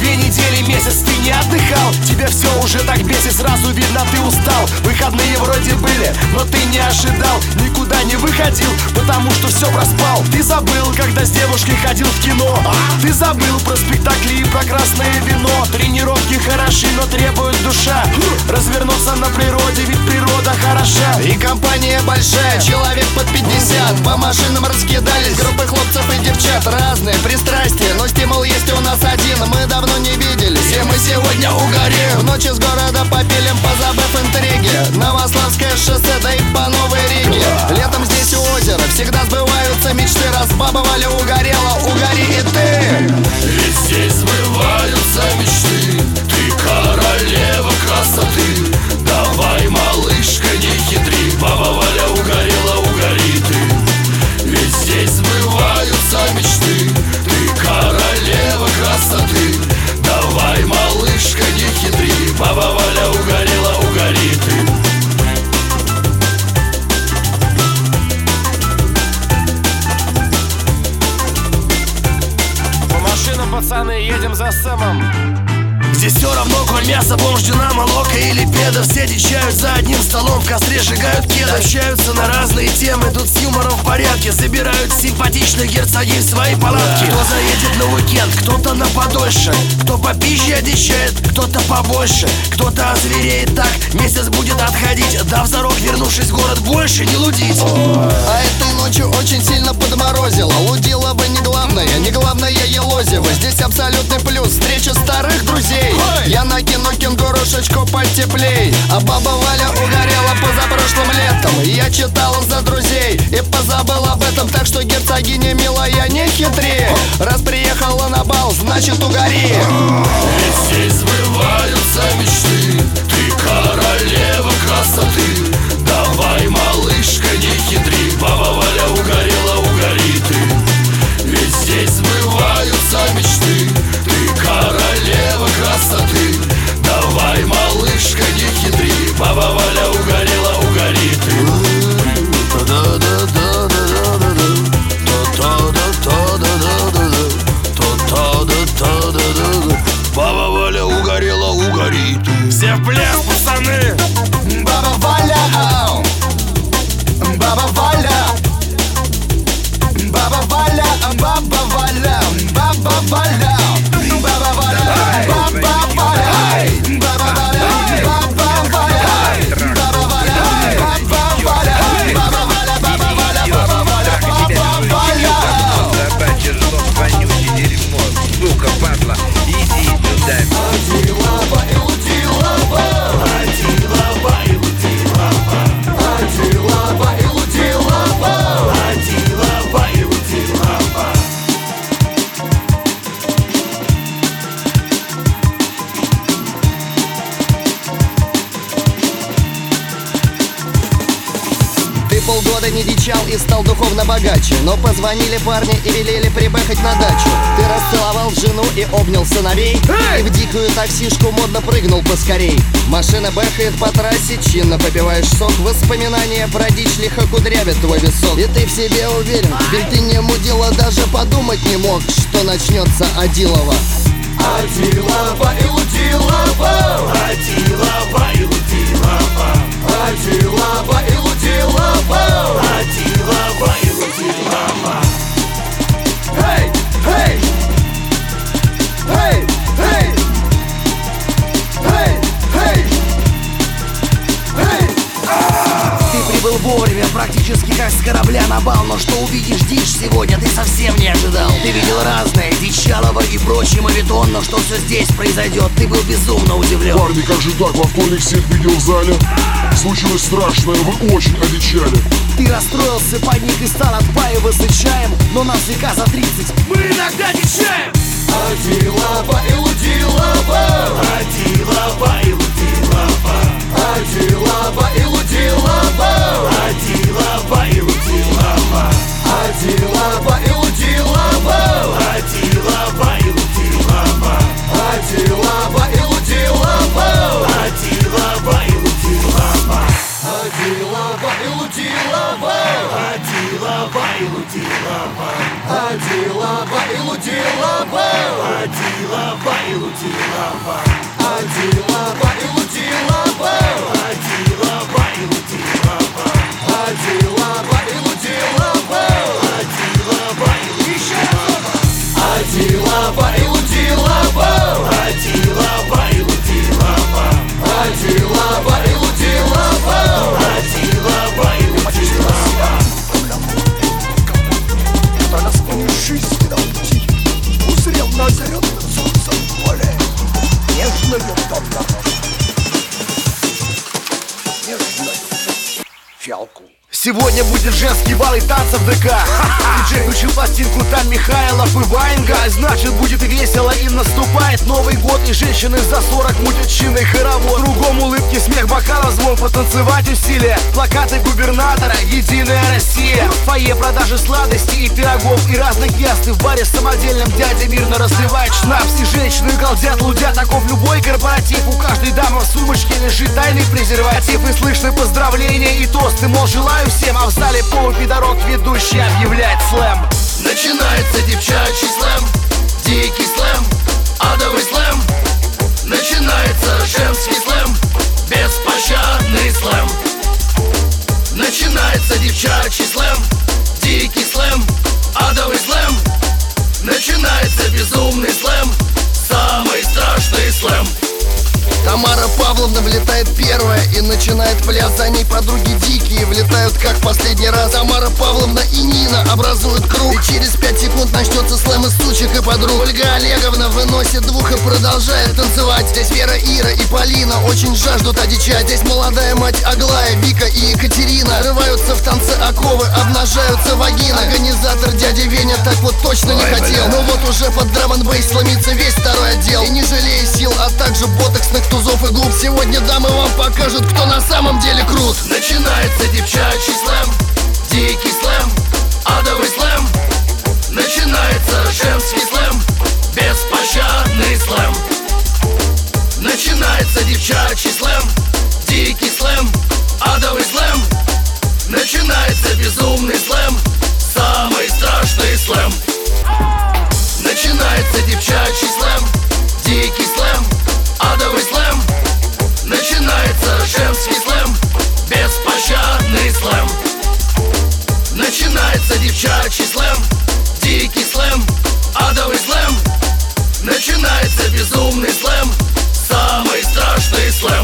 2 недели, месяц ты не отдыхал. Тебя все уже так бесит, сразу видно ты устал. Выходные вроде были, но ты не ожидал. Никуда не выходил, потому что все проспал. Ты забыл, когда с девушкой ходил в кино. Ты забыл про спектакли и про красное вино. Тренировки хороши, но требует душа развернуться на природе, ведь природа хороша. И компания большая, человек под 50. По машинам раскидались группы хлопцев и девчат. Разные пристрастия, но стимул есть у нас один. Мы давно не виделись, и мы сегодня угорим. В ночи с города попилим, позабыв интриги. Новославское шоссе, да и по Новой Риге. Летом здесь у озера всегда сбываются мечты. Раз баба Валя угорела, угори и ты. Ведь здесь сбываются мечты. Ты королева красоты. Давай, малышка, не хитри. Баба Валя угорела, угори ты. Ведь здесь сбываются мечты. Ты королева красоты. Давай, малышка, не хитри. Баба Валя угорела, угори ты. Пацаны, едем за Сэмом. Здесь все равно, коль мясо, бомж, динамо, лока или педа. Все дичают за одним столом, в костре сжигают кеды. Общаются на разные темы, тут с юмором в порядке. Собирают симпатичных герцогинь в свои палатки. Кто заедет на уикенд, кто-то на подольше. Кто попизже одичает, кто-то побольше. Кто-то озвереет так, месяц будет отходить, дав зарок, вернувшись в город, больше не лудить. А этой ночью очень сильно подморозило. Лудила бы не главное Елозево. Здесь абсолютный плюс, встреча старых друзей. Я накину кенгурушечку потеплей. А баба Валя угорела позапрошлым летом. Я читал за друзей и позабыл об этом. Так что, герцогиня милая, не хитри. Раз приехала на бал, значит угори. Ведь здесь сбываются мечты. Ты королева красоты. Давай, малышка, не хитри. Баба Валя угорела, угори ты. Ведь здесь сбываются мечты. Ты королева красоты. Давай, малышка, не хитри. Баба Валя угорела, угори ты. Баба Валя угорела, угори ты. Все в пляс, пацаны. Баба Валя, баба Валя, баба Валя, баба Валя, баба Валя, баба Валя, баба Валя, баба Валя, баба Валя, баба Валя, баба Валя, баба Валя, баба Валя, баба Валя, баба Валя. Собачье жлоб, вонючий дерьмо, сука, падла, иди сюда. Адилаба, илудилаба, Адилаба, илудилаба, адилаба, илудилаба, Адилаба, илудилаба. Ты полгода не дичал и стал духовно богаче. Но позвонили парни и велели прибэхать на дачу. Ты расцеловал жену и обнял сыновей. И в дикую таксишку модно прыгнул поскорей. Машина бэхает по трассе, чинно попиваешь сок. Воспоминания про дичь лихо кудрявят твой висок. И ты в себе уверен, ведь ты не мудила, даже подумать не мог, что начнется Адилова. Адилаба, илудилаба, Адилаба, илудилаба, Адилаба, илудилаба. Адилаба, илудилаба. Эй, эй, эй, эй, эй, эй, эй. Ты прибыл вовремя, практически как с корабля на бал. Но что увидишь дичь сегодня, ты совсем не ожидал. Ты видел разное, дичалово и прочее мавитон. Но что все здесь произойдет, ты был безумно удивлен. Парни, как же так? Во вторник всех видел в зале. Случилось страшное, вы очень одичали. Ты расстроился, паник, и стал отпаиваться чаем. Но нас века за 30 мы иногда дичаем. Адилаба, илудилаба, Адилаба, илудилаба, Адилаба, илудилаба, Адилаба, илудилаба, Адилаба, илудилаба, Адилаба, илудилаба, Адилаба, илудилаба, Адилаба, илудилаба. Адилаба, илудилаба. лудилова. Адилова и лудилова. Адилова и лудилова. Адилова и лудилова. Адилова и лудилова. Адилова и лудилова. Адилова и лудилова. Адилова и лудилова. Адилова и лудилова. Адилова и лудилова. Адилова и лудилова. Адилова и лудилова. На склоне жизни на пути узрел на озаренном солнцем поле нежную тонну, нежную фиалку. Сегодня будет женский бал и танцы в ДК. Диджей включил пластинку там Михайлов и Ваенга. Значит будет весело, и наступает Новый год. И женщины за 40 мутят чинный хоровод. Кругом улыбки, смех, бокалов, звон, потанцевать усилия. Плакаты губернатора, Единая Россия. В фойе продажи сладостей и пирогов, и разных яств. И в баре с самодельным дядя мирно разливает шнапс. И женщины галдят, лудят, таков любой корпоратив. У каждой дамы в сумочке лежит тайный презерватив. И слышны поздравления и тосты, мол, желаю всем, а в зале полный пидорок ведущий объявляет слэм. Начинается девчачий слэм, дикий слэм, адовый слэм. Начинается женский слэм, беспощадный слэм. Начинается девчачий слэм, дикий слэм, адовый слэм. Начинается безумный слэм, самый страшный слэм. Тамара Павловна влетает первая и начинает пляс. За ней подруги дикие влетают как в последний раз. Тамара Павловна и Нина образуют круг. И через 5 секунд начнется слэм из сучек и подруг. Ольга Олеговна выносит двух и продолжает танцевать. Здесь Вера, Ира и Полина очень жаждут одичать. Здесь молодая мать Аглая, Вика и Екатерина рываются в танце оковы, обнажаются вагины. Организатор дядя Веня так вот точно не хотел. Но вот уже под драм-н-бейс сломится весь второй отдел. И не жалея сил, а также ботоксных тузов и губ, сегодня дамы вам покажут, кто на самом деле крут. Начинается девчачий слэм, дикий слэм, адовый слэм. Начинается женский слэм, беспощадный слэм. Начинается девчачий слэм, дикий слэм, адовый слэм. Начинается безумный слэм, самый страшный слэм. Начинается девчачий слэм, дикий слэм, адовый слэм. Начинается женский слэм, беспощадный слэм. Начинается девчачий слэм, дикий слэм, адовый слэм. Начинается безумный слэм, самый страшный слэм.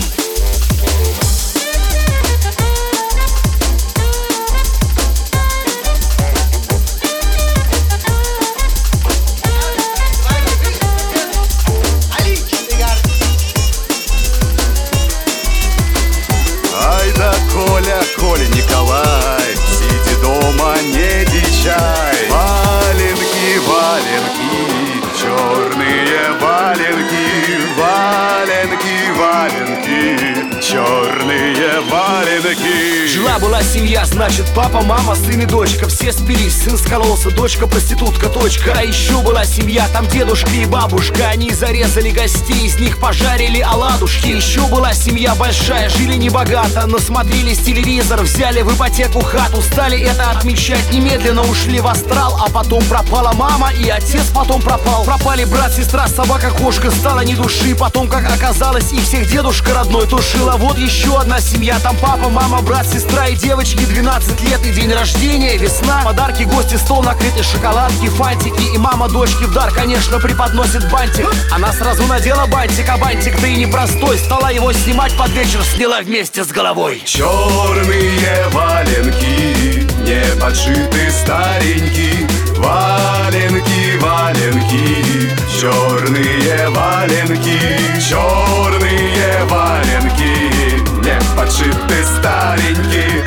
Коля, Коля, Николай, сиди дома, не дичай. Валенки, валенки, черные валенки, валенки, валенки, черные валенки. Жила-была семья, значит папа, мама, сын и дочка. Все спились, сын скололся, дочка проститутка, точка. А еще была семья, там дедушка и бабушка. Они зарезали гостей, из них пожарили оладушки. Еще была семья большая, жили небогато, но смотрелись телевизор, взяли в ипотеку хату. Стали это отмечать, немедленно ушли в астрал. А потом пропала мама и отец потом пропал. Пропали брат, сестра, собака, кошка, стало ни души. Потом, как оказалось, их всех дедушка родной тушил. А вот еще одна семья, там папа, мама, брат, сестра и девочки. 12 лет и день рождения, весна. Подарки, гости, стол накрытый, шоколадки, фантики. И мама дочке в дар, конечно, преподносит бантик. Она сразу надела бантик, а бантик-то и непростой. Стала его снимать под вечер, сняла вместе с головой. Черные валенки, не подшиты старенькие. Валенки, валенки, черные валенки, черные валенки, не подшиты старенькие.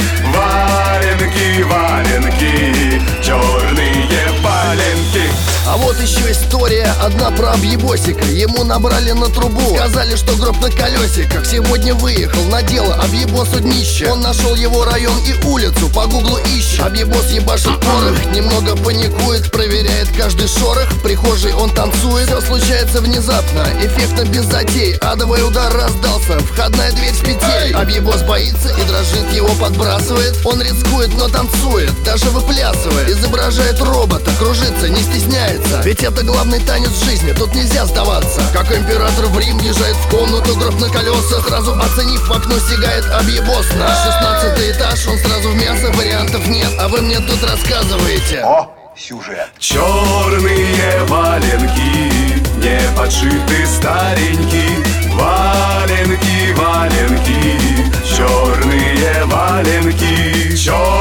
Валенки, валенки, черные валенки. А вот еще история История одна про объебосика. Ему набрали на трубу, сказали, что гроб на колесиках. Сегодня выехал на дело объебосу днище. Он нашел его район и улицу, по гуглу ищет. Объебос ебашит порох, немного паникует, проверяет каждый шорох. В прихожей он танцует, все случается внезапно, эффектно, без затей. Адовый удар раздался, входная дверь с петель. Объебос боится и дрожит, его подбрасывает. Он рискует, но танцует, даже выплясывает. Изображает робота, кружится, не стесняется. Ведь это главный танец жизни, тут нельзя сдаваться. Как император в Рим въезжает в комнату, гроб на колесах. Сразу оценив в окно, сигает объебос на 16-й этаж. Он сразу в мясо, вариантов нет, а вы мне тут рассказываете. О, сюжет. Черные валенки, не подшиты старенькие. Валенки, валенки, черные валенки.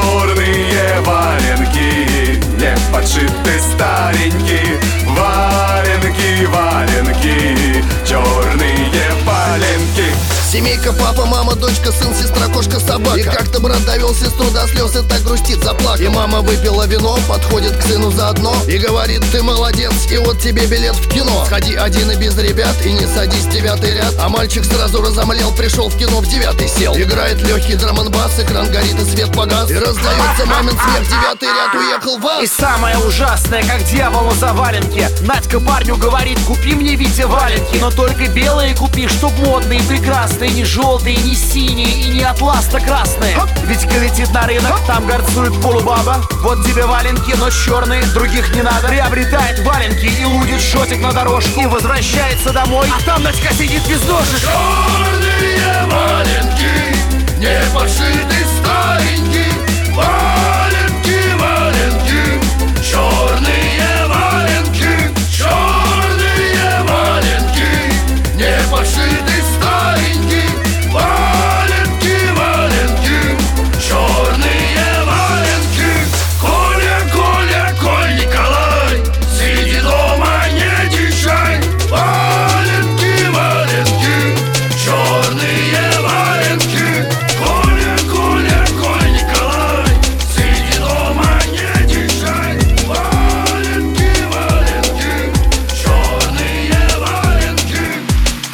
Черные валенки, не подшиты старенькие. Валенки, валенки, черные валенки. Семейка, папа, мама, дочка, сын, сестра, кошка, собака. И как-то брат довел сестру до слез и так грустит, заплакал. И мама выпила вино, подходит к сыну заодно и говорит: ты молодец, и вот тебе билет в кино. Сходи один и без ребят, и не садись в 9-й ряд. А мальчик сразу разомлел, пришел в кино, в 9-й сел. Играет легкий драм-н-бас, экран горит и свет погас. И раздается мамин смех, 9-й ряд уехал в ад. И самое ужасное, как дьяволу за валенки. Надька парню говорит: купи мне, Витя, валенки, но только белые купи, чтоб модные, прекрасные. Не желтые, не синие и не атласно-красные. Витька летит на рынок, там горцует полубаба. Вот тебе валенки, но черные, других не надо. Приобретает валенки и лудит шотик на дорожку. И возвращается домой, а там Надька сидит без ножек. Черные валенки, не подшиты старенькие. Валенки, валенки, черные валенки. Черные валенки, не подшиты старенькие. Валенки, валенки, черные валенки. Коля, Коля, Коль Николай, сиди дома, не дичай. Валенки, валенки, черные валенки. Коля, Коля, Коль Николай, сиди дома, не дичай. Валенки, валенки, черные валенки.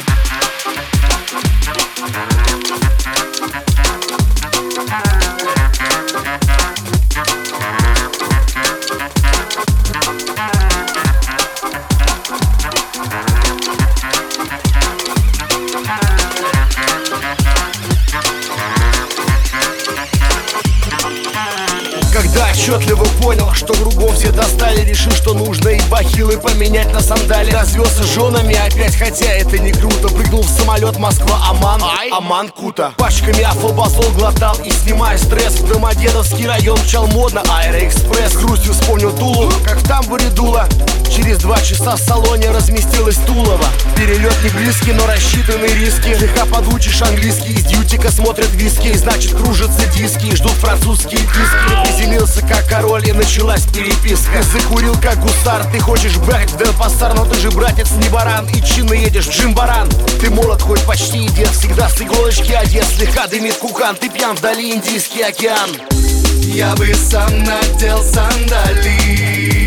Когда отчетливо понял, что кругом все достали, решил, что нужно и бахилы поменять на сандали. Развелся с женами опять, хотя это не круто. Прыгнул в самолет Москва-Аман, Аман Кута. Пачками афобазол глотал и, снимая стресс, в Домодедовский район мчал модно Аэроэкспресс. С грустью вспомнил Тулу, как в тамбуре дуло. Через 2 часа в салоне разместилась Тулова. Перелет не близкий, но рассчитанные риски. Слегка подучишь английский, из дьютика смотрят виски. Значит, кружатся диски, ждут французские диски. Приземлился как король и началась переписка. Закурил как гусар, ты хочешь бэк в Денпассар, но ты же, братец, не баран и чинно едешь в Джимбаран. Ты молод, хоть почти и дед, всегда с иголочки одет. Слегка дымит кукан, ты пьян, вдали Индийский океан. Я бы сам надел сандали,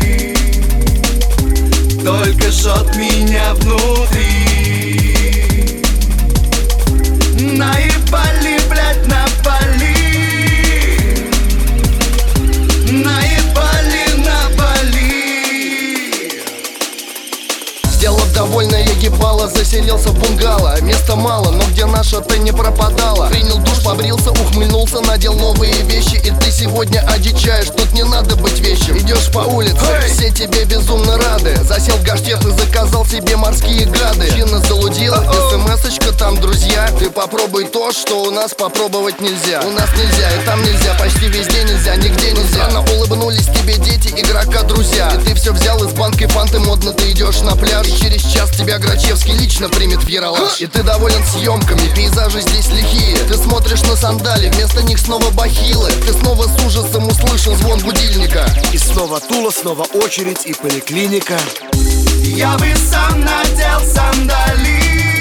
только жжет меня внутри. Наебали, блядь, напали. Наебали, напали. Сделав довольное ебало, заселился в бунгало. Места мало, но где наша-то не пропадала. Принял душ, побрился, ухмыльнулся, надел новые вещи. И ты сегодня одичаешь, тут не надо быть вещим. Идешь по улице, все тебе безумно рады. Засел в гаштет и заказал себе морские гады. Чинно залудил, смс-очка, там друзья. Ты попробуй то, что у нас попробовать нельзя. У нас нельзя, и там нельзя, почти везде нельзя, нигде нельзя. Но улыбнулись тебе дети, игрока друзья. И ты все взял из банки фанты, модно ты идешь на пляж. И через час тебя Грачевский лично примет в яралаш. И ты доволен съемками, пейзажи здесь лихие. Ты смотришь на сандали, вместо них снова бахилы. Ты снова с ужасом услышал звон будильника. И снова Тула, снова очередь и поликлиника. Я бы сам надел сандали,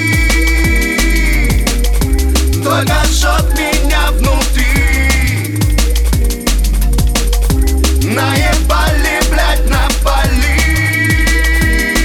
только жжет меня внутри. Наебали, блядь, напали.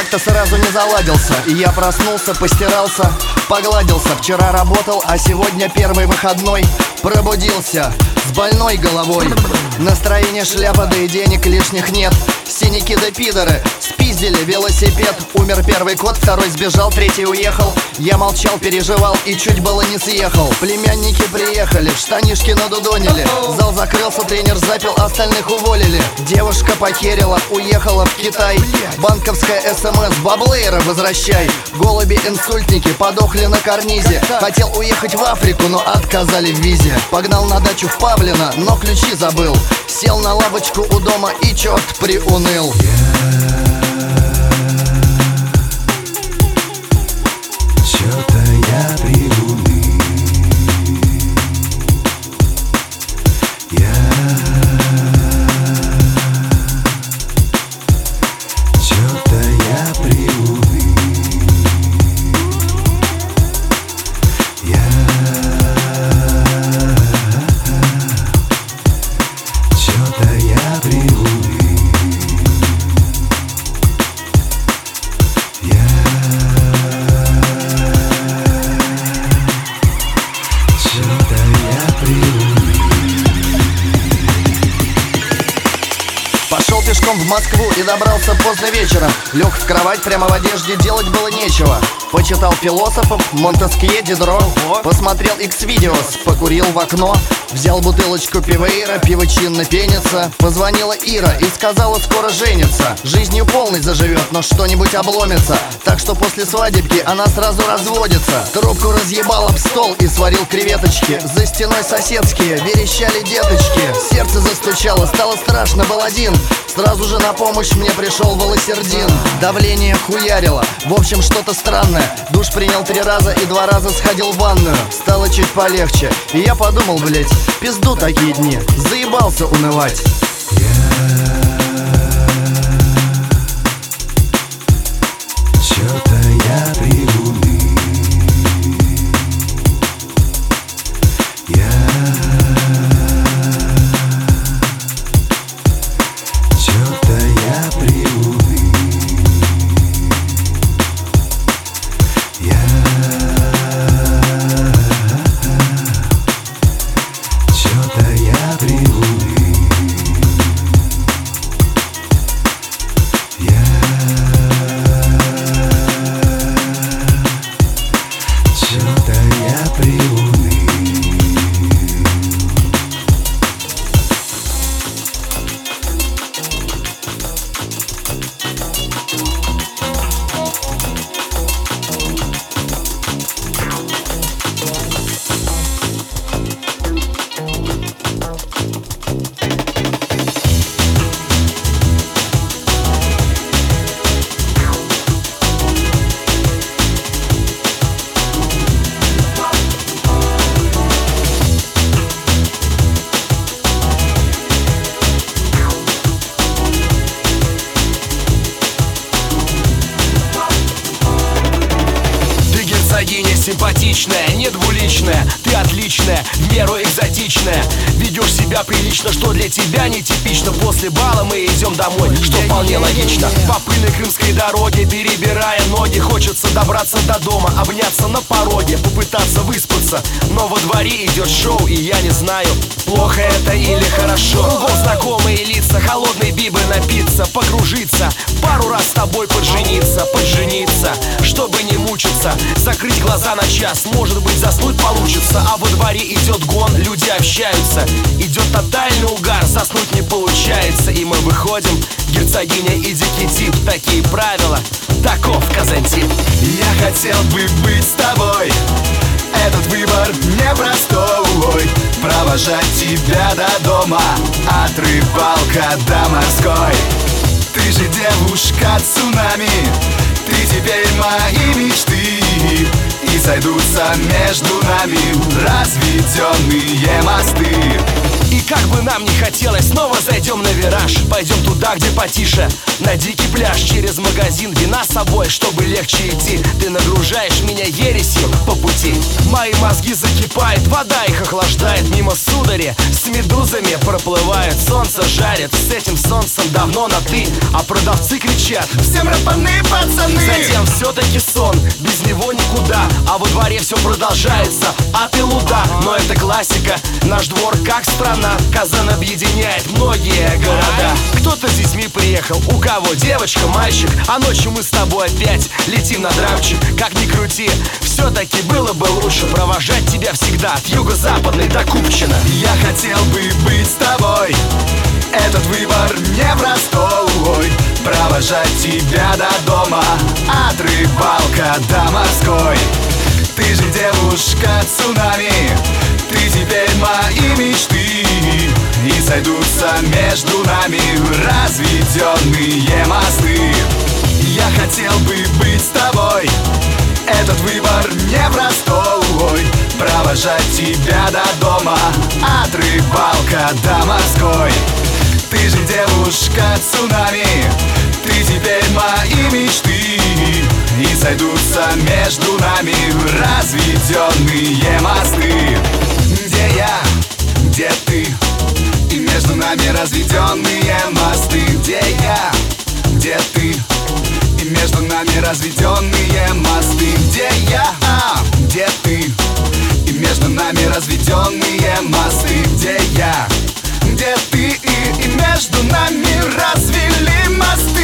как-то сразу не заладился. И я проснулся, постирался, погладился. Вчера работал, а сегодня первый выходной. Пробудился с больной головой. Настроение шляпа, да и денег лишних нет. Синяки да пидоры спиздили велосипед. Умер первый кот, второй сбежал, третий уехал. Я молчал, переживал и чуть было не съехал. Племянники приехали, в штанишки надудонили. Зал закрылся, тренер запил, остальных уволили. Девушка похерила, уехала в Китай. Банковская СМС, баблейра возвращай. Голуби-инсультники подохли на карнизе. Хотел уехать в Африку, но отказали в визе. Погнал на дачу в Павлино, но ключи забыл. Сел на лавочку у дома и черт приуныл. Чё-то я приуныл. Чё-то я приуныл. Чё-то я приуныл. Пошел пешком в Москву и добрался поздно вечером. Лег в кровать прямо в одежде, делать было нечего. Почитал философов, Монтескье, Дидро. Посмотрел X-Videos, покурил в окно. Взял бутылочку пивейра, пиво чинно пенится. Позвонила Ира и сказала, скоро женится. Жизнью полной заживет, но что-нибудь обломится. Так что после свадебки она сразу разводится. Трубку разъебал об стол и сварил креветочки. За стеной соседские верещали деточки. Сердце застучало, стало страшно, был один. Сразу же на помощь мне пришел волосердин. Давление хуярило, в общем что-то странное. Душ принял 3 раза и 2 раза сходил в ванную. Стало чуть полегче, и я подумал, блять, пизду такие дни, заебался унывать. Чё-то я приуныл. Чё-то я приуныл. Чё-то я приуныл. Чё-то я приуныл. Симпатичная, не двуличная, ты отличная, в меру экзотичная. Ведешь себя прилично, что для тебя нетипично. После бала мы идем домой, что вполне логично. По пыльной крымской дороге, перебирая ноги, хочется добраться до дома, обняться на пороге, попытаться выспаться. Но во дворе идет шоу, и я не знаю, плохо это или хорошо. Кругом знакомые лица, холодной бибы напиться, погружиться, пару раз с тобой поджениться, чтобы не мучиться, закрыть глаза на час, может быть заснуть получится. А во дворе идет гон, люди общаются, идет тотальный угар, заснуть не получается. И мы выходим, герцогиня и дикий тип, такие правила, таков Казантип. Я хотел бы быть с тобой, этот выбор непростой. Провожать тебя до дома, от рыбалка до морской. Ты же девушка цунами, ты теперь мои мечты. И сойдутся между нами разведенные мосты. И как бы нам не хотелось, снова зайдем на вираж. Пойдем туда, где потише, на дикий пляж. Через магазин вина с собой, чтобы легче идти. Ты нагружаешь меня ересью по пути. Мои мозги закипают, вода их охлаждает. Мимо судари с медузами проплывает. Солнце жарит, с этим солнцем давно на ты. А продавцы кричат: всем рэпаны, пацаны! Затем все-таки сон, без него никуда. А во дворе все продолжается, ад и луда. Но это классика, наш двор как страна. Казан объединяет многие города. Кто-то с детьми приехал, у кого девочка, мальчик. А ночью мы с тобой опять летим на драмчик. Как ни крути, все-таки было бы лучше провожать тебя всегда от юго-западной до Купчино. Я хотел бы быть с тобой, этот выбор непростой. Провожать тебя до дома, от рыбалка до морской. Ты же девушка цунами, ты теперь мои мечты. И сойдутся между нами разведенные мосты. Я хотел бы быть с тобой, этот выбор непростой. Провожать тебя до дома, от рыбалка до морской. Ты же девушка цунами, ты теперь мои мечты. И сойдутся между нами разведенные мосты. Где я, где ты, и между нами разведенные мосты. Где я, где ты, и между нами разведенные мосты. Где я, где ты, и между нами разведенные мосты. Где я, где ты, и между нами развели мосты.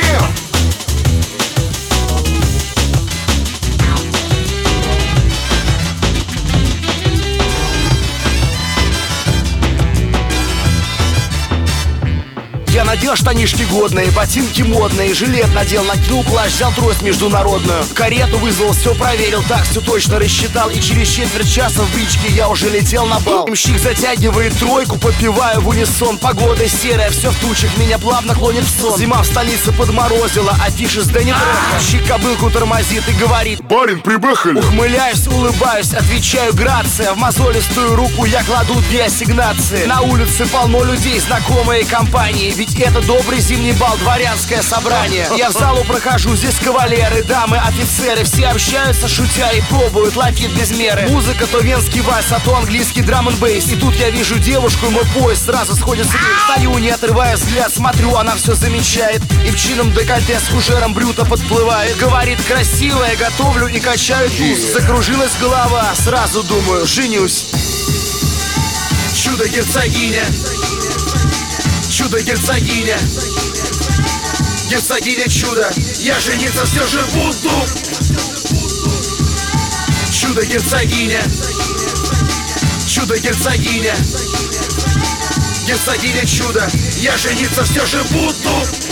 Я надел штанишки годные, ботинки модные, жилет надел, накинул плащ, взял трость международную. Карету вызвал, все проверил, так все точно рассчитал. И через четверть часа в бричке я уже летел на бал. Мщик затягивает тройку, попиваю в унисон. Погода серая, все в тучах, меня плавно клонит в сон. Зима в столице подморозила, афиши с Дэнни Трека. Мщик кобылку тормозит и говорит: барин, прибэхали. Ухмыляюсь, улыбаюсь, отвечаю: грация. В мозолистую руку я кладу 2 ассигнации. На улице полно людей, знакомые компании. Ведь это добрый зимний бал, дворянское собрание. Я в залу прохожу, здесь кавалеры, дамы, офицеры. Все общаются, шутя, и пробуют лафит без меры. Музыка то венский вальс, а то английский драм-н-бейс. И тут я вижу девушку, и мой пояс сразу сходит с рельс. Стою, не отрывая взгляд, смотрю, она все замечает. И в чинном декольте с фужером брюта подплывает. Говорит: красивая, готовлю и качаю туз. Закружилась голова, сразу думаю: женюсь. Чудо-герцогиня, чудо-герцогиня, герцогиня чудо, я жениться все же буду. Чудо-герцогиня, чудо-герцогиня, герцогиня чудо, я жениться все же буду.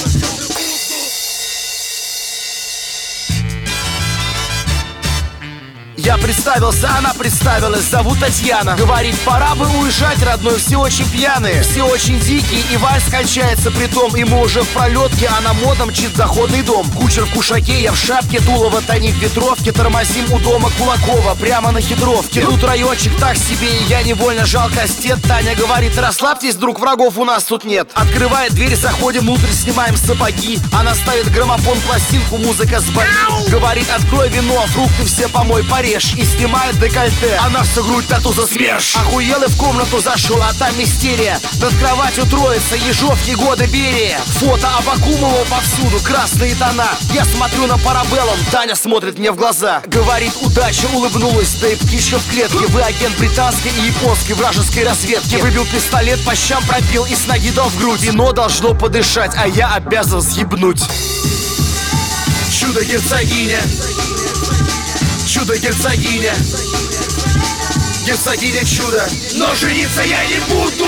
Я представился, она представилась, зовут Татьяна. Говорит: пора бы уезжать, родной, все очень пьяные, все очень дикие, и вальс кончается притом. И мы уже в пролетке, а на модом чит заходный дом. Кучер в кушаке, я в шапке, Тулова тонит в ветровке. Тормозим у дома Кулакова, прямо на Хитровке. Тут райончик так себе, и я невольно жал кастет. Таня говорит: расслабьтесь, друг, врагов у нас тут нет. Открывает дверь, заходим внутрь, снимаем сапоги. Она ставит граммофон, пластинку, музыка с бани. Говорит: открой вино, фрукты все помой, порежь. И снимает декольте, она всю грудь тату засмешь. Охуел и в комнату зашел, а там мистерия. Над кроватью троица, Ежов, Егода, Берия. Фото Абакумова повсюду, красные тона. Я смотрю на Парабеллум, Таня смотрит мне в глаза. Говорит: удача, улыбнулась, да и птичка в клетке. Вы агент британской и японской вражеской разведки. Выбил пистолет, по щам пробил и с ноги дал в грудь. Вино должно подышать, а я обязан съебнуть. Чудо-герцогиня, чудо-герцогиня, герцогиня чудо, но жениться я не буду.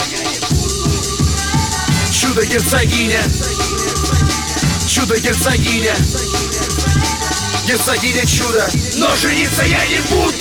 Чудо-герцогиня, чудо-герцогиня, герцогиня чудо, но жениться я не буду.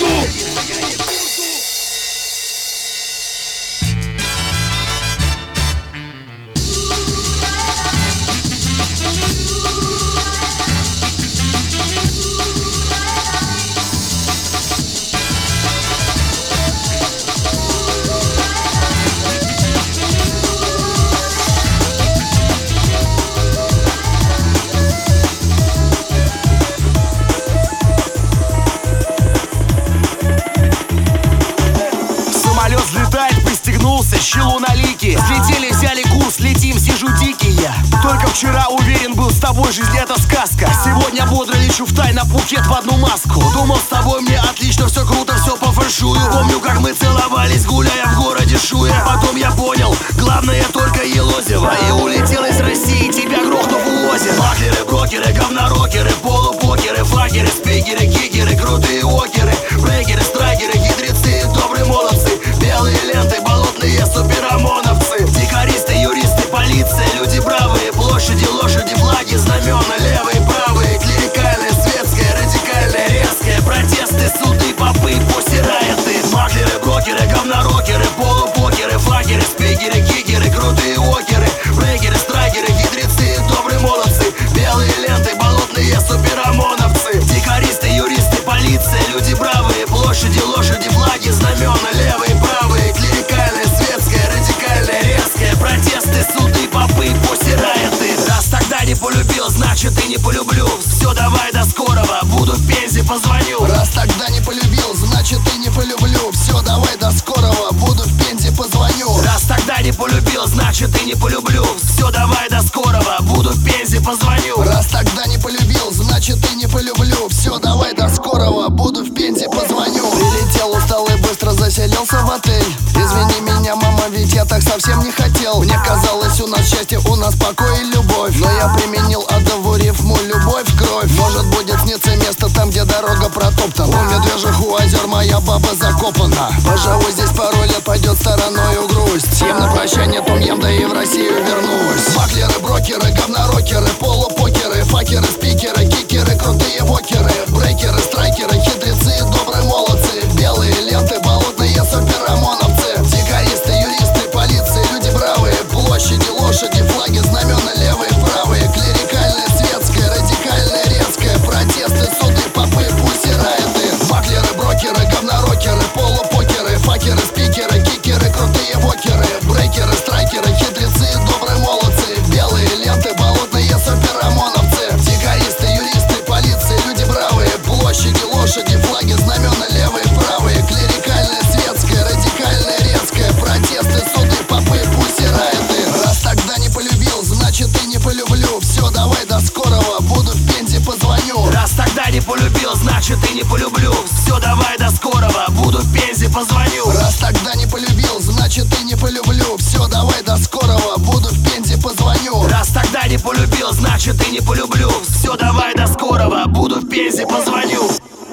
Вчера уверен был, с тобой жизнь это сказка. Сегодня бодро лечу в тай на Пхукет в одну маску. Думал, с тобой мне отлично, все круто, все по фэншую. Помню, как мы целовались, гуляя в городе Шуя. Потом я понял, главное только Елозева. И улетел из России, тебя грохнув в озеро. Маклеры, брокеры, говнорокеры, полупокеры, факеры, спикеры, кикеры, крутые океры, брейкеры, страйкеры, хитрецы, добрые молодцы, белые ленты, болотные суперомоновцы, дикаристы, юристы, полиция, люди бравые, площади, лошади, флаги, знамена, левые, правые, клерикальные, светское, радикальное, резкое, протесты, суды, попы, пусирайты. Маклеры, брокеры, говнорокеры, полупокеры, факеры, спикеры, кикеры, крутые океры, брейкеры, страйкеры, хитрецы, добрые молодцы, белые ленты, болотные суперомоновцы, дикаристы, юристы, полиция, люди бравые, площади, лошади, флаги, знамена, левые, правые, клерикальное, светское, радикальное, резкое, протесты, суды, попы, пусирайты. Раз тогда не полюбил, значит и не полюблю. Все, давай, до скорого, буду в Пензе, позвоню. Раз тогда не полюбил, значит и не полюблю. Все, давай, до скорого, буду в Пензе, позвоню. Раз тогда не полюбил, значит и не полюблю. Все, давай, до скорого, буду в Пензе, позвоню. Раз тогда не полюбил, значит и не полюблю. Все, давай, до скорого, буду в Пензе, позвоню. Прилетел усталый, быстро заселился в отель. Извини меня, мама, ведь я так совсем не хотел. Мне казалось, у нас счастье, у нас покой и любовь. Но я применил адову рифму, любовь, кровь. Может, будет сниться место там, где дорога протоптана. У медвежьих у озер моя баба закопана. Пожалуй, здесь пару лет пойдет стороною грусть. Съем на прощание том-ям, да и в Россию вернусь. Маклеры, брокеры, говнорокеры, полупокеры, факеры, спикеры, кикеры, крутые вокеры, брейкеры, страйкеры, хитрецы, добрые молодцы, белые ленты, болотные суперомоновцы, дикаристы, юристы, полиция, люди бравые, площади, лошади, флаги, знамена, левые, правые, клерикальное, светское, радикальное, резкое, протесты, суды, попы, пусирайты. Маклеры, брокеры, говнорокеры, полупокеры, факеры, спикеры, кикеры, крутые вокеры, брейкеры, страйкеры, хитрецы, добрые молодцы, белые ленты, болотные суперомоновцы, дикаристы, юристы, полиция, люди бравые, площади, лошади, флаги, знамена, левые, правые, клерикальное, светское, радикальное, резкое, протесты, суды, попы, пусирайты. Раз тогда не полюбил, значит и не полюблю. Все, давай, до скорого, буду в Пензе, позвоню. Раз тогда не полюбил, значит и не полюблю. Все, давай, до скорого, буду в Пензе, позвоню. Раз тогда не полюбил, значит и не полюблю. Все, давай, до скорого, буду в Пензе, позвоню. Раз тогда не полюбил, значит и не полюблю. Все, давай, до скорого, буду в Пензе, позвоню.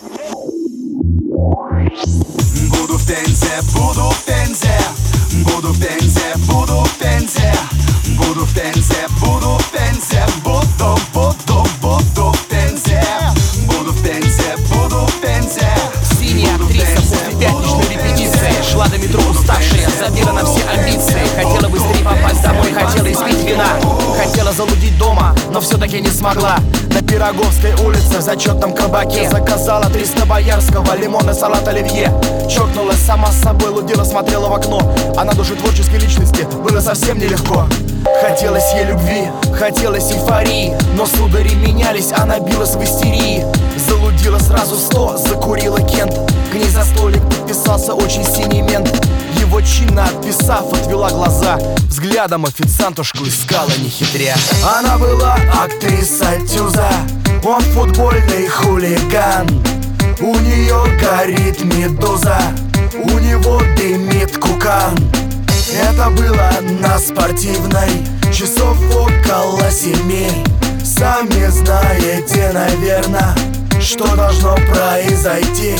Буду в Пензе, буду в Пензе, буду в Пензе, буду в Пензе, буду в Пензе, буду в Пензе, буду в Пензе, буду в Пензе, буду в Пензе. Синяя актриса после пятничной репетиции шла до метро уставшая, забила на все амбиции. Хотела быстрее попасть домой, хотела испить вина, хотела залудить дома, но все-таки не смогла. На Пироговской улице в зачетном кабаке заказала 300 боярского, лимон и салат оливье. Чокнулась сама с собой, лудила, смотрела в окно. А на душе творческой личности было совсем нелегко. Хотелось ей любви, хотелось эйфории, но судари менялись, она билась в истерии. Залудила сразу 100, закурила кент. К ней за столик подписался очень синий мент. Его чинно отписав, отвела глаза, взглядом официантушку искала нехитря. Она была актриса Тюза, он футбольный хулиган. У нее горит медуза, у него дымит кукан. Это было на Спортивной, часов около 7. Сами знаете, наверное, что должно произойти.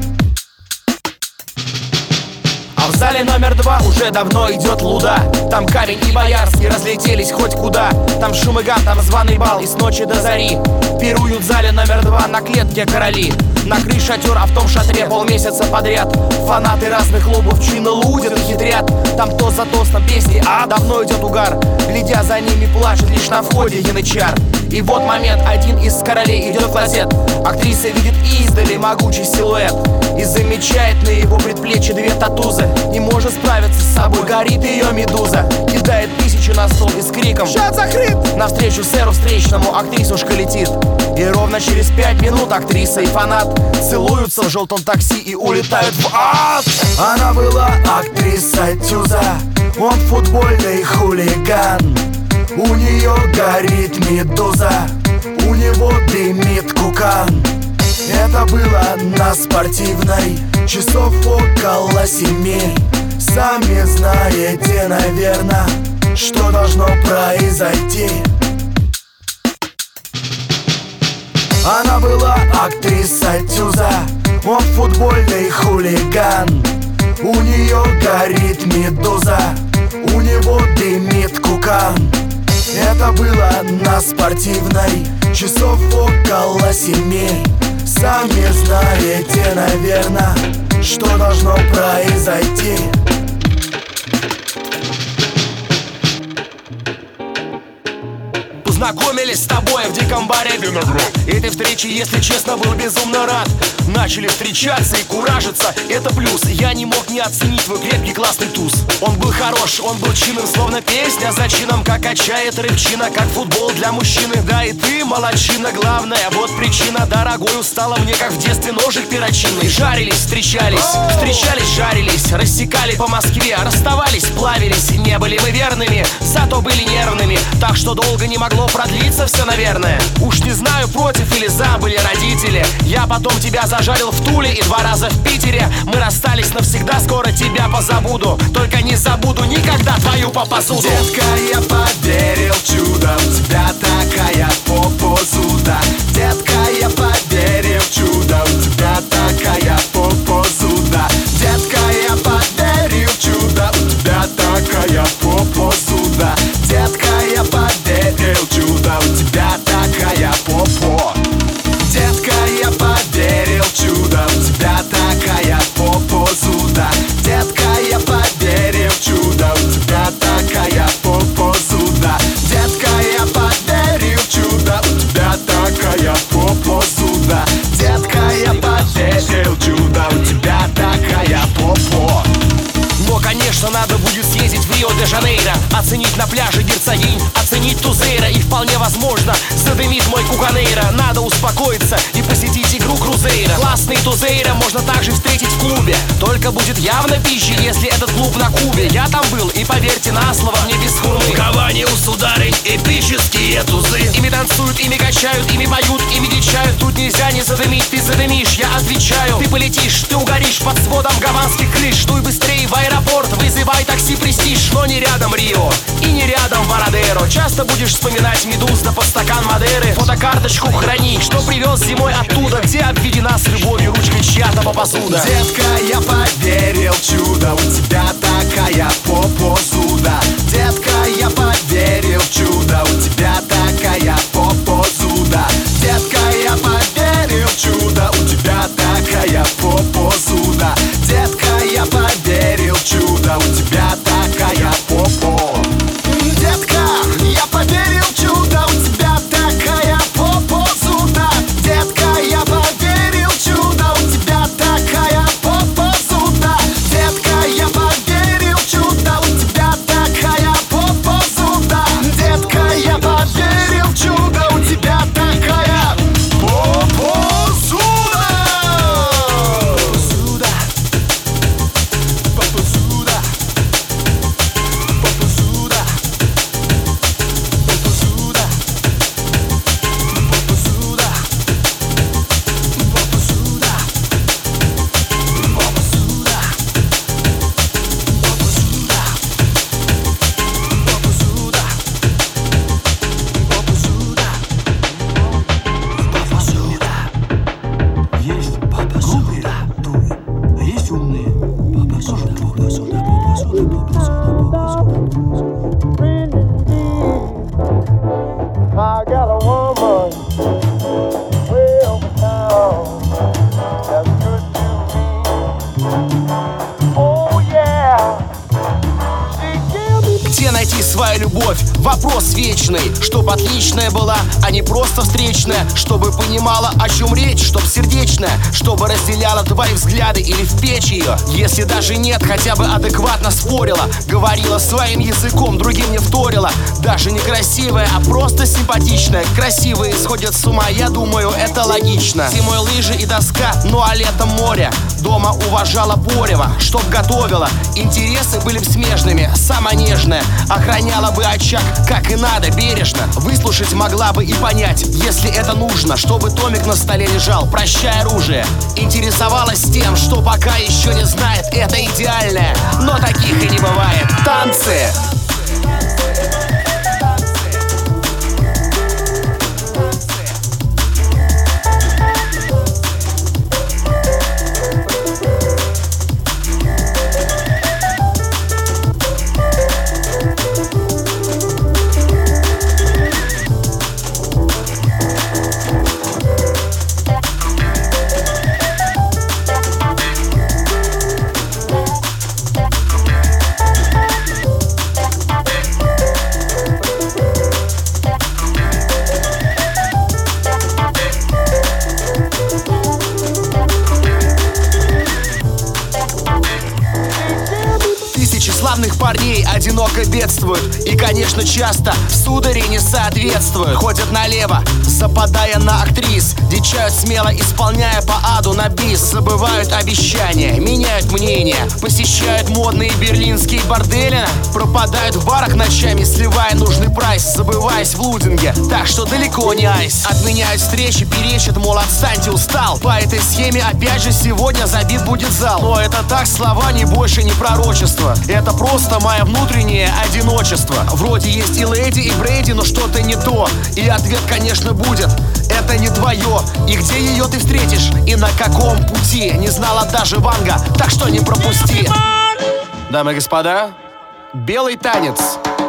А в зале номер 2 уже давно идет луда. Там Камень и Боярский разлетелись хоть куда. Там шум и гам, там званый бал и с ночи до зари. Пируют в зале номер 2 на клетке короли. Накрыть шатер, а в том шатре полмесяца подряд фанаты разных клубов чинно лудят и хитрят. Там тост за тостом песни, а давно идет угар. Глядя за ними плачет лишь на входе янычар. И вот момент, один из королей идет в клозет. Актриса видит издали могучий силуэт и замечает на его предплечье 2 татузы. Не может справиться с собой, горит ее медуза. Кидает 1000 на стол и с криком «Шат закрыт!» Навстречу сэру встречному актрисушка летит. И ровно через 5 минут актриса и фанат целуются в желтом такси и улетают в ад. Она была актриса Тюза, он футбольный хулиган. У нее горит медуза, у него дымит кукан. Это было на спортивной, часов около 7. Сами знаете, наверное, что должно произойти. Она была актриса Тюза, он футбольный хулиган. У нее горит медуза, у него дымит кукан. Это было на спортивной, часов около 7. Сами знаете, наверное, что должно произойти. Познакомились с тобой в диком баре Виноград. Этой встрече, если честно, был безумно рад. Начали встречаться и куражиться, это плюс. Я не мог не оценить твой крепкий классный туз. Он был хорош, он был чинным, словно песня за чином. Как отчает рыбчина, как футбол для мужчины. Да и ты молодчина, главная вот причина. Дорогой, устала мне, как в детстве, ножик перочинный. Жарились, встречались, встречались, жарились. Рассекали по Москве, расставались, плавились. Не были мы верными, зато были нервными. Так что долго не могло продлиться все, наверное. Уж не знаю, против или за были родители. Я потом тебя зажарил в Туле и 2 раза в Питере. Мы расстались навсегда, скоро тебя позабуду. Только не забуду никогда твою попасуду. Детка, я поверил чудом, у тебя такая попозуда. Детка, я поверил чудом, у тебя такая попозуда. Детка, я поверил чудом, у тебя такая попозуда. Детка, я поверил чудом, у тебя такая попо. Детка, я поверил чудом, у тебя такая попозуда. Детка, я поверил чудом, у тебя такая попозуда. Детка, я поверил чудом, у тебя такая попозуда. Детка, я поверил чудом, у тебя такая попо. Но, конечно, надо будет съездить в Рио-де-Жанейро, оценить на пляже Герцогинь, оценить Тузейро. И вполне возможно, задымит мой Куканейро. Надо успокоиться и посетить игру Крузейро. Классный Тузейро можно также встретить в клубе. Только будет явно пища, если этот клуб на Кубе. Я там был, и поверьте на слово, мне без хурмы. Кавани у сударынь, эпические тузы. Ими танцуют, ими качают, ими поют, ими дичают. Тут нельзя не задымить, ты задымишь, я отвечаю. Ты полетишь, ты угоришь под сводом гаванских крыш. Дуй быстрее в аэропорт, вызывай такси Престиж. Но не рядом Рио и не рядом Варадеро. Часто будешь вспоминать медуз да под стакан Мадеры. Фотокарточку храни, что привез зимой оттуда, где обведена с любовью ручкой чья-то попозуда. Детка, я поверил чудо, у тебя такая попозуда. Детка, я поверил чудо, у тебя такая попозуда. Детка, я поверил чудо, у тебя такая попозуда. Детка, я поверил чудо, у тебя такая попо. Детка, я поверил чудо, у тебя такая попозуда. Детка, я поверил чудо, у тебя такая попозуда. Детка, я поверил чудо, у тебя такая попозуда. Детка, я поверил чудо, у тебя такая попозуда. I got a woman way over town that's good to me. Oh yeah, she give me. Где найти свою любовь? Вопрос вечный. Чтоб отличная была, а не просто встречная. Чтобы понимала, о чем речь, чтоб сердечная. Чтобы разделяла твои взгляды или в печь ее. Если даже нет, хотя бы адекватно спорила. Говорила своим языком, другим не вторила. Даже не красивая, а просто симпатичная. Красивые сходят с ума, я думаю, это логично. Зимой лыжи и доска, ну а летом море. Дома уважала порева, чтоб готовила. Интересы были б смежными, самая нежная. Охраняла бы очаг как и надо, бережно выслушать могла бы и понять, если это нужно, чтобы томик на столе лежал, прощай оружие. Интересовалась тем, что пока еще не знает, это идеальное, но таких и не бывает. Танцы! Славных парней одиноко бедствуют и, конечно, часто в сударе не соответствуют. Ходят налево, западая на актрис, дичают смело, исполняя по аду на бис. Забывают обещания, меняют мнение, посещают модные берлинские бордели, пропадают в барах ночами, сливая нужный прайс, забываясь в лудинге, так что далеко не айс. Отменяют встречи, перечат, мол, отстаньте, устал. По этой схеме опять же сегодня забит будет зал. Но это так, слова, не больше, не пророчество. Это просто мое внутреннее одиночество. Вроде есть и Леди, и Брейди, но что-то не то. И ответ, конечно, будет: это не твое. И где ее ты встретишь, и на каком пути, не знала даже Ванга, так что не пропусти. Дамы и господа, белый танец.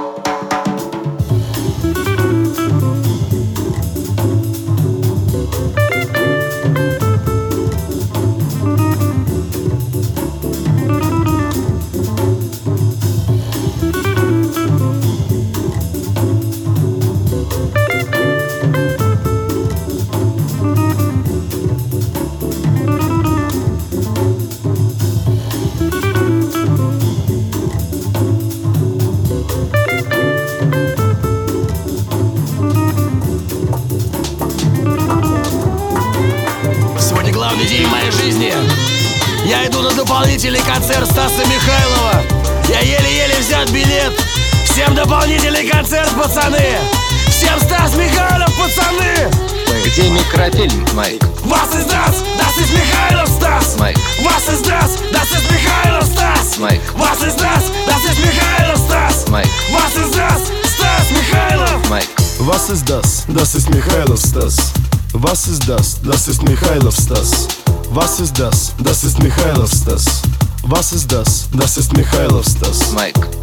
Главный день в моей жизни. Я иду на дополнительный концерт Стаса Михайлова. Я еле-еле взят билет. Всем дополнительный концерт, пацаны. Всем Стас Михайлов, пацаны. Где микрофильм, Майк? Was ist das ist Михайлов, Стас. Майк. Was ist das ist Михайлов, Стас. Майк. Was ist das ist Михайлов, Стас. Майк. Was ist das, Стас Михайлов. Майк. Was ist das ist Михайлов, Стас. Was ist das ist Михайлов, Стас. Was ist das ist Михайлов, Стас. Was ist das ist Михайлов, Стас. Майк.